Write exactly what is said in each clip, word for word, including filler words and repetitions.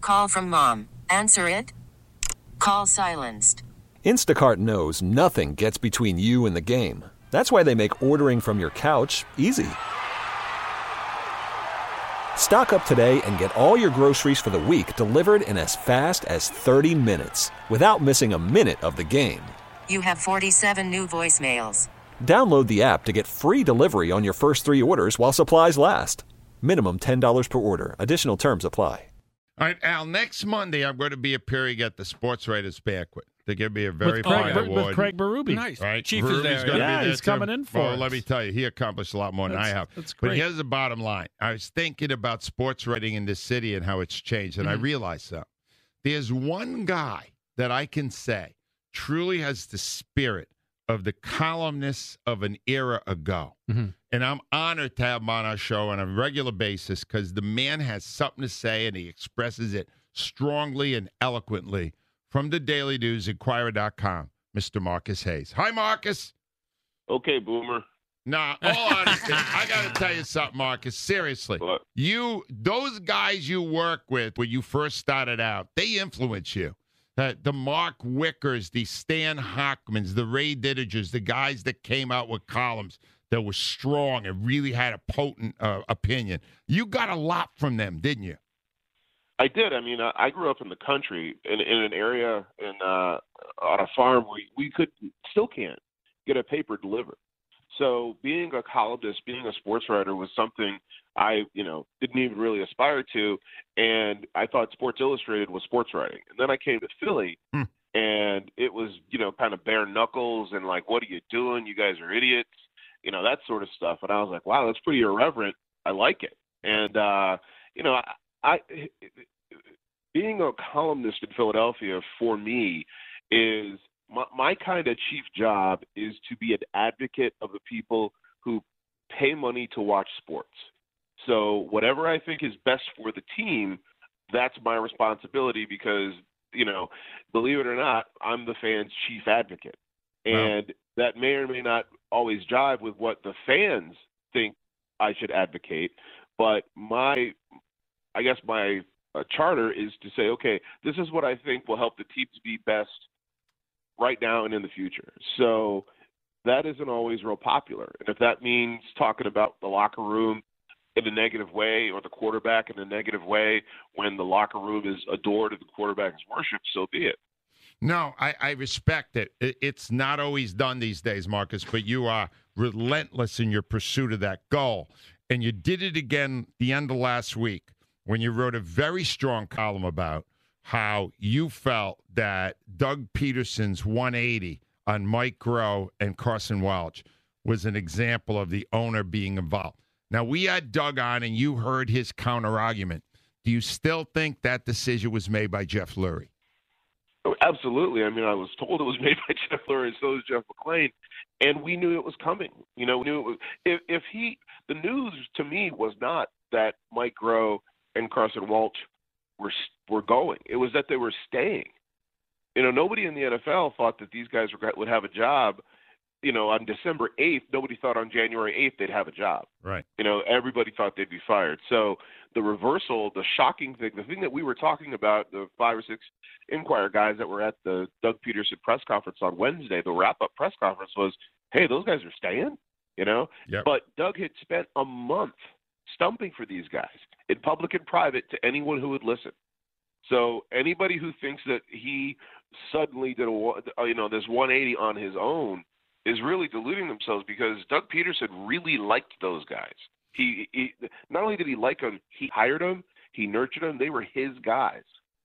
Call from mom. Answer it. Call silenced. Instacart knows nothing gets between you and the game. That's why they make ordering from your couch easy. Stock up today and get all your groceries for the week delivered in as fast as thirty minutes without missing a minute of the game. You have forty-seven new voicemails. Download the app to get free delivery on your first three orders while supplies last. Minimum ten dollars per order. Additional terms apply. All right, Al, next Monday I'm going to be appearing at the Sports Writers Banquet. They give me a very with Craig, fine Ber- award. With Craig Berube. Nice. Right? Chief Berube's is there. gonna Yeah, be there he's too. coming in for Well, us. let me tell you, he accomplished a lot more than That's- I have. that's But great. here's the bottom line. I was thinking about sports writing in this city and how it's changed, and Mm-hmm. I realized something. There's one guy that I can say truly has the spirit of the columnists of an era ago. Mm-hmm. And I'm honored to have him on our show on a regular basis because the man has something to say and he expresses it strongly and eloquently. From the Daily News, Inquirer dot com, Mister Marcus Hayes. Hi, Marcus. Okay, Boomer. Nah, all honesty, I got to tell you something, Marcus. Seriously, What? you those guys you work with when you first started out, they influence you. Uh, the Mark Wickers, the Stan Hockmans, the Ray Diddigers, the guys that came out with columns that were strong and really had a potent uh, opinion. You got a lot from them, didn't you? I did. I mean, I, I grew up in the country in, in an area in uh, on a farm where we could still can't get a paper delivered. So being a columnist, being a sports writer was something I, you know, didn't even really aspire to. And I thought Sports Illustrated was sports writing. And then I came to Philly Hmm. and it was, you know, kind of bare knuckles and like, what are you doing? You guys are idiots, you know, that sort of stuff. And I was like, wow, that's pretty irreverent. I like it. And, uh, you know, I, I being a columnist in Philadelphia for me is my, my kind of chief job is to be an advocate of the people who pay money to watch sports. So whatever I think is best for the team, that's my responsibility because, you know, believe it or not, I'm the fan's chief advocate. And wow. that may or may not always jive with what the fans think I should advocate. But my, I guess my uh, charter is to say, okay, this is what I think will help the teams be best right now and in the future. So that isn't always real popular. And if that means talking about the locker room in a negative way or the quarterback in a negative way when the locker room is adored and the quarterback is worshipped, so be it. No, I, I respect it. It's not always done these days, Marcus, but you are relentless in your pursuit of that goal. And you did it again the end of last week when you wrote a very strong column about how you felt that Doug Peterson's one eighty on Mike Groh and Carson Welch was an example of the owner being involved. Now, we had Doug on, and you heard his counter-argument. Do you still think that decision was made by Jeff Lurie? Oh, absolutely. I mean, I was told it was made by Jeff Lurie, and so was Jeff McClain, and we knew it was coming. You know, we knew it was, if, if he – the news to me was not that Mike Groh and Carson Welch were were going. It was that they were staying. You know, nobody in the N F L thought that these guys were, would have a job, you know, on December eighth. Nobody thought on January eighth they'd have a job. Right. You know, everybody thought they'd be fired. So the reversal, the shocking thing, the thing that we were talking about, the five or six Inquirer guys that were at the Doug Peterson press conference on Wednesday, the wrap-up press conference was, hey, those guys are staying, you know? Yep. But Doug had spent a month stumping for these guys in public and private to anyone who would listen. So anybody who thinks that he suddenly did a, you know, this one eighty on his own is really deluding themselves because Doug Peterson really liked those guys. He, he not only did he like them, he hired them, he nurtured them. They were his guys.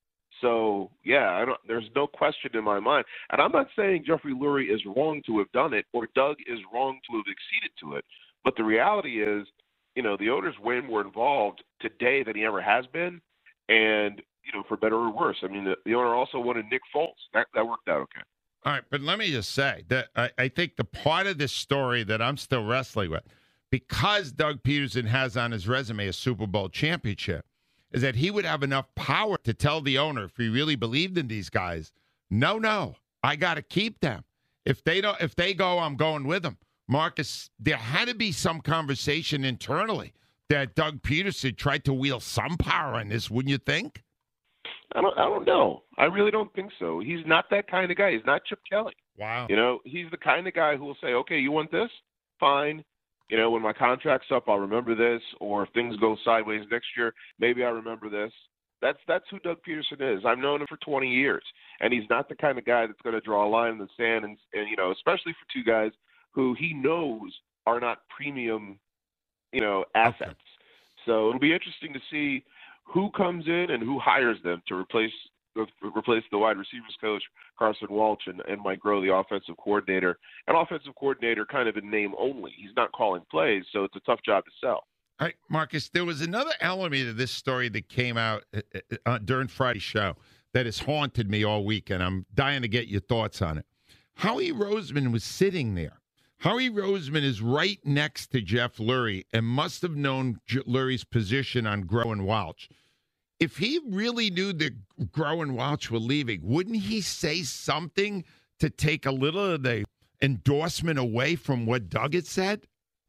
So yeah, I don't, there's no question in my mind. And I'm not saying Jeffrey Lurie is wrong to have done it or Doug is wrong to have acceded to it. But the reality is, you know, the owner's way more involved today than he ever has been. And, you know, for better or worse. I mean, the, the owner also wanted Nick Foles. That, that worked out okay. All right, but let me just say that I, I think the part of this story that I'm still wrestling with, because Doug Peterson has on his resume a Super Bowl championship, is that he would have enough power to tell the owner, if he really believed in these guys, no, no, I got to keep them. If they don't, if they go, I'm going with them. Marcus, there had to be some conversation internally that Doug Peterson tried to wield some power on this, wouldn't you think? I don't. I don't know. I really don't think so. He's not that kind of guy. He's not Chip Kelly. Wow. You know, he's the kind of guy who will say, "Okay, you want this? Fine. You know, when my contract's up, I'll remember this. Or if things go sideways next year, maybe I remember this." That's that's who Doug Peterson is. I've known him for twenty years, and he's not the kind of guy that's going to draw a line in the sand, and, and you know, especially for two guys who he knows are not premium, you know, assets. Okay. So it'll be interesting to see who comes in and who hires them to replace replace the wide receivers coach, Carson Walch, and, and Mike Groh, the offensive coordinator. An offensive coordinator kind of in name only. He's not calling plays, so it's a tough job to sell. All right, Marcus, there was another element of this story that came out uh, during Friday's show that has haunted me all week, and I'm dying to get your thoughts on it. Howie Roseman was sitting there. Howie Roseman is right next to Jeff Lurie and must have known J- Lurie's position on Groh and Walch. If he really knew that Groh and Walch were leaving, wouldn't he say something to take a little of the endorsement away from what Doug had said?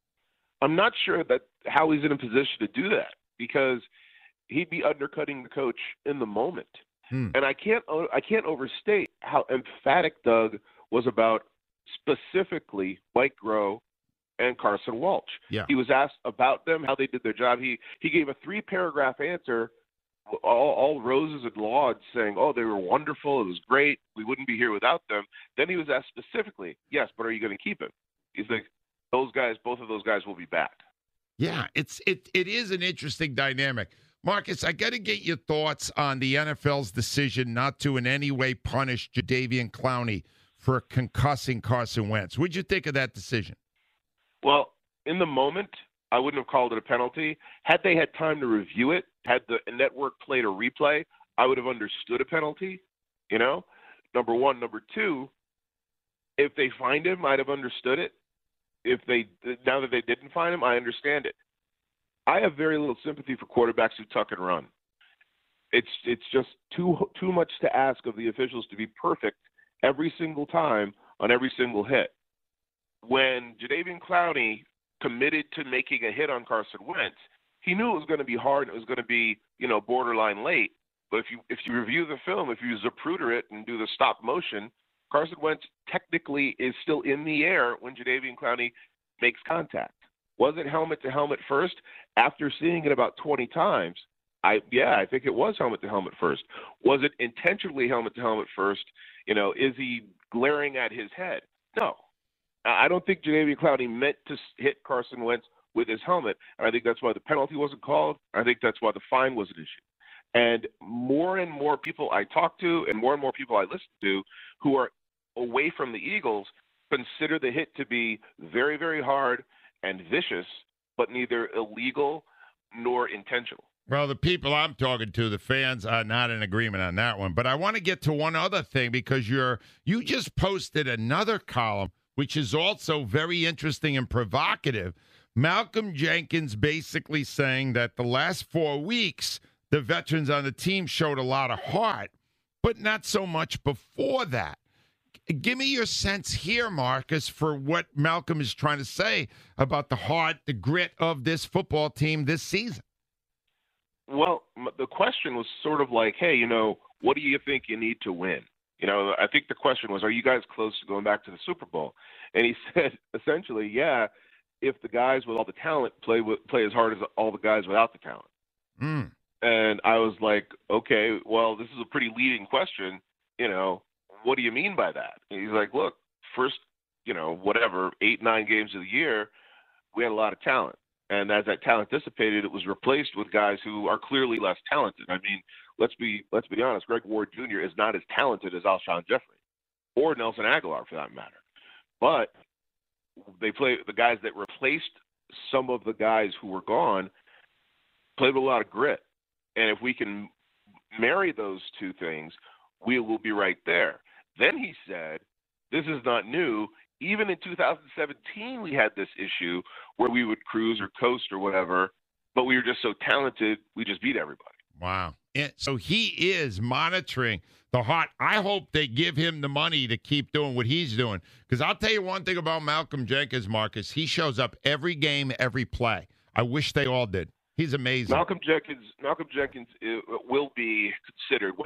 I'm not sure that Howie's in a position to do that because he'd be undercutting the coach in the moment. Hmm. And I can't I can't overstate how emphatic Doug was about specifically Mike Groh and Carson Walch. Yeah. He was asked about them, how they did their job. He he gave a three-paragraph answer, all, all roses and lauds, saying, oh, they were wonderful, it was great, we wouldn't be here without them. Then he was asked specifically, yes, but are you going to keep him? He's like, those guys, both of those guys will be back. Yeah, it's it it is an interesting dynamic. Marcus, I got to get your thoughts on the N F L's decision not to in any way punish Jadeveon Clowney for concussing Carson Wentz. What'd you think of that decision? Well, in the moment, I wouldn't have called it a penalty. Had they had time to review it, had the network played a replay, I would have understood a penalty, you know, number one. Number two, if they find him, I'd have understood it. If they now that they didn't find him, I understand it. I have very little sympathy for quarterbacks who tuck and run. It's it's just too too much to ask of the officials to be perfect every single time on every single hit. When Jadeveon Clowney committed to making a hit on Carson Wentz, he knew it was going to be hard and it was going to be, you know, borderline late. But if you if you review the film, if you Zapruder it and do the stop motion, Carson Wentz technically is still in the air when Jadeveon Clowney makes contact. Was it helmet to helmet first? After seeing it about twenty times, I yeah, I think it was helmet to helmet first. Was it intentionally helmet to helmet first? You know, is he glaring at his head? No. I don't think Jadeveon Clowney meant to hit Carson Wentz with his helmet. And I think that's why the penalty wasn't called. I think that's why the fine wasn't issued. And more and more people I talk to and more and more people I listen to who are away from the Eagles consider the hit to be very, very hard and vicious, but neither illegal nor intentional. Well, the people I'm talking to, the fans, are not in agreement on that one. But I want to get to one other thing because you're you just posted another column, which is also very interesting and provocative. Malcolm Jenkins basically saying that the last four weeks, the veterans on the team showed a lot of heart, but not so much before that. Give me your sense here, Marcus, for what Malcolm is trying to say about the heart, the grit of this football team this season. Well, the question was sort of like, hey, you know, what do you think you need to win? You know, I think the question was, are you guys close to going back to the Super Bowl? And he said, essentially, yeah, if the guys with all the talent play with, play as hard as all the guys without the talent. Mm. And I was like, okay, well, this is a pretty leading question. You know, what do you mean by that? And he's like, look, first, you know, whatever, eight, nine games of the year, we had a lot of talent. And as that talent dissipated, it was replaced with guys who are clearly less talented. I mean, let's be let's be honest. Greg Ward Junior is not as talented as Alshon Jeffrey or Nelson Aguilar, for that matter. But they play the guys that replaced some of the guys who were gone played with a lot of grit. And if we can marry those two things, we will be right there. Then he said, this is not new. Even in two thousand seventeen, we had this issue where we would cruise or coast or whatever, but we were just so talented, we just beat everybody. Wow. And so he is monitoring the heart. I hope they give him the money to keep doing what he's doing. Because I'll tell you one thing about Malcolm Jenkins, Marcus. He shows up every game, every play. I wish they all did. He's amazing. Malcolm Jenkins Malcolm Jenkins will be considered when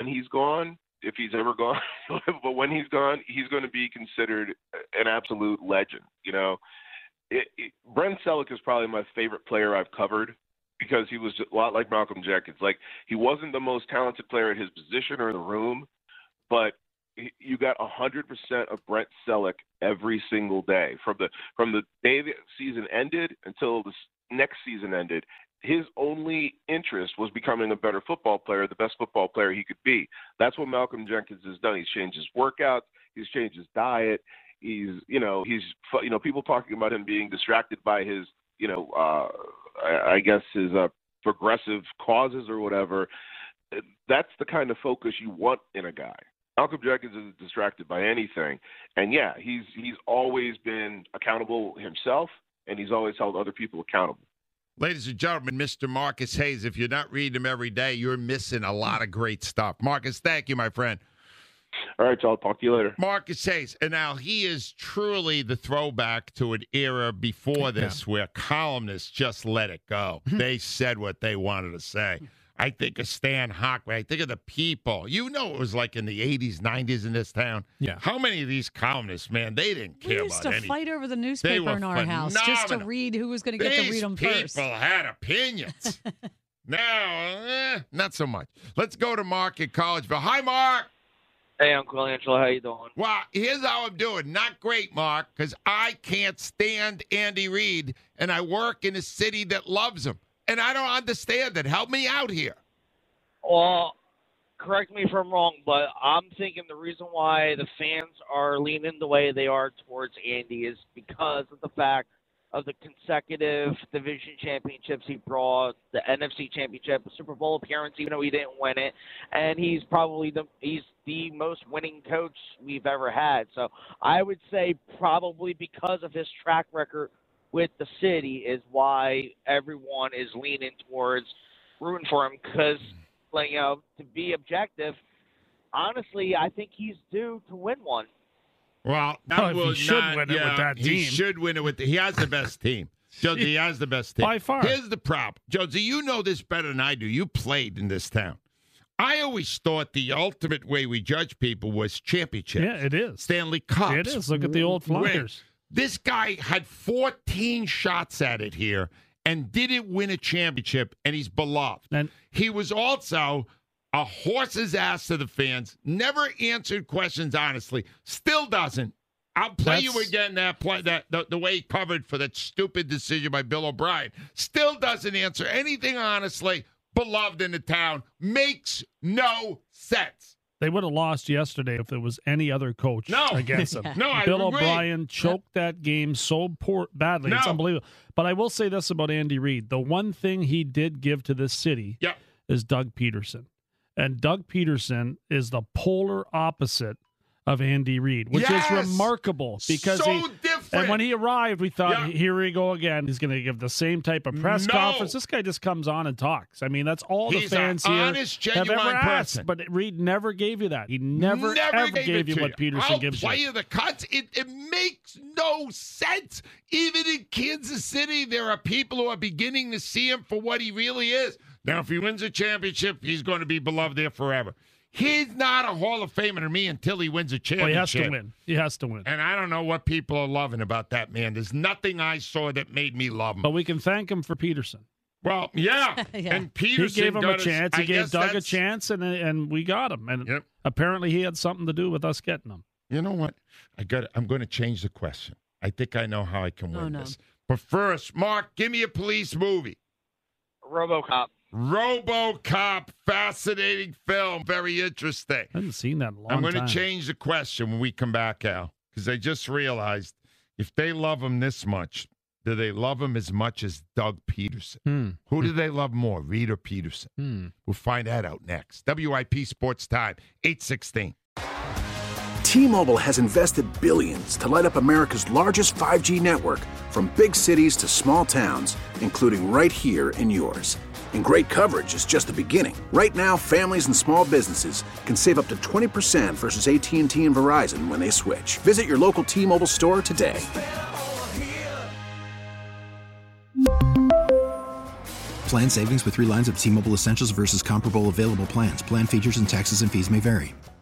when he's gone, if he's ever gone, but when he's gone, he's going to be considered an absolute legend. You know, it, it, Brent Celek is probably my favorite player I've covered because he was a lot like Malcolm Jenkins. Like, he wasn't the most talented player at his position or in the room, but you got one hundred percent of Brent Celek every single day. From the from the day the season ended until the next season ended, his only interest was becoming a better football player, the best football player he could be. That's what Malcolm Jenkins has done. He's changed his workouts. He's changed his diet. He's, you know, he's, you know, people talking about him being distracted by his, you know, uh, I, I guess his uh, progressive causes or whatever. That's the kind of focus you want in a guy. Malcolm Jenkins isn't distracted by anything. And, yeah, he's he's always been accountable himself, and he's always held other people accountable. Ladies and gentlemen, Mister Marcus Hayes, if you're not reading him every day, you're missing a lot of great stuff. Marcus, thank you, my friend. All right, so I'll talk to you later. Marcus Hayes. And now he is truly the throwback to an era before this yeah. where columnists just let it go. They said what they wanted to say. I think of Stan Hochman. I think of the people. You know it was like in the eighties, nineties in this town. Yeah. How many of these columnists, man, they didn't care about anything. We used to anything. fight over the newspaper in our house just to read who was going to get these to read them first. These people had opinions. Now, eh, not so much. Let's go to Mark in Collegeville. Hi, Mark. Hey, Uncle Angelo. How you doing? Well, here's how I'm doing. Not great, Mark, because I can't stand Andy Reid, and I work in a city that loves him. And I don't understand it. Help me out here. Well, correct me if I'm wrong, but I'm thinking the reason why the fans are leaning the way they are towards Andy is because of the fact of the consecutive division championships he brought, the N F C championship, the Super Bowl appearance, even though he didn't win it, and he's probably the he's the most winning coach we've ever had. So I would say probably because of his track record with the city is why everyone is leaning towards rooting for him. Because, like, you know, to be objective, honestly, I think he's due to win one. Well, that well, will he should not, win it yeah, with that team. He should win it with the, he has the best team. Josie, he has the best team. By far. Here's the problem. Josie, you know this better than I do. You played in this town. I always thought the ultimate way we judge people was championships. Yeah, it is. Stanley Cups. It is. Look at the old Flyers. This guy had fourteen shots at it here and didn't win a championship, and he's beloved. And he was also a horse's ass to the fans, never answered questions honestly, still doesn't. I'll play you again that play that the, the way he covered for that stupid decision by Bill O'Brien. Still doesn't answer anything honestly. Beloved in the town. Makes no sense. They would have lost yesterday if there was any other coach no. against them. no, I Bill agree. O'Brien choked that game so poor badly. No. It's unbelievable. But I will say this about Andy Reid. The one thing he did give to this city yep. is Doug Peterson. And Doug Peterson is the polar opposite of Andy Reid, which yes! is remarkable because so he, different. And when he arrived, we thought, yeah. here we go again. He's going to give the same type of press no. conference. This guy just comes on and talks. I mean, that's all He's the fans an here honest, have genuine ever person. asked. But Reid never gave you that. He never, never ever gave, gave you what you. Peterson I'll gives play you. you the cuts. It, it makes no sense. Even in Kansas City, there are people who are beginning to see him for what he really is. Now, if he wins a championship, he's going to be beloved there forever. He's not a Hall of Famer to me until he wins a championship. Well, he has to win. He has to win. And I don't know what people are loving about that man. There's nothing I saw that made me love him. But we can thank him for Peterson. Well, yeah. yeah. And Peterson he gave him a us, chance. He I gave Doug that's... a chance, and and we got him. And yep. apparently he had something to do with us getting him. You know what? I got. I'm going to change the question. I think I know how I can win oh, no. this. But first, Mark, give me a police movie. RoboCop. RoboCop, fascinating film, very interesting. I haven't seen that in a long I'm going time. to change the question when we come back, Al, because I just realized if they love him this much, do they love him as much as Doug Peterson? Hmm. Who do they love more, Reid or Peterson? Hmm. We'll find that out next. W I P Sports Time, eight sixteen. T-Mobile has invested billions to light up America's largest five G network, from big cities to small towns, including right here in yours. And great coverage is just the beginning. Right now, families and small businesses can save up to twenty percent versus A T and T and Verizon when they switch. Visit your local T-Mobile store today. Plan savings with three lines of T-Mobile Essentials versus comparable available plans. Plan features and taxes and fees may vary.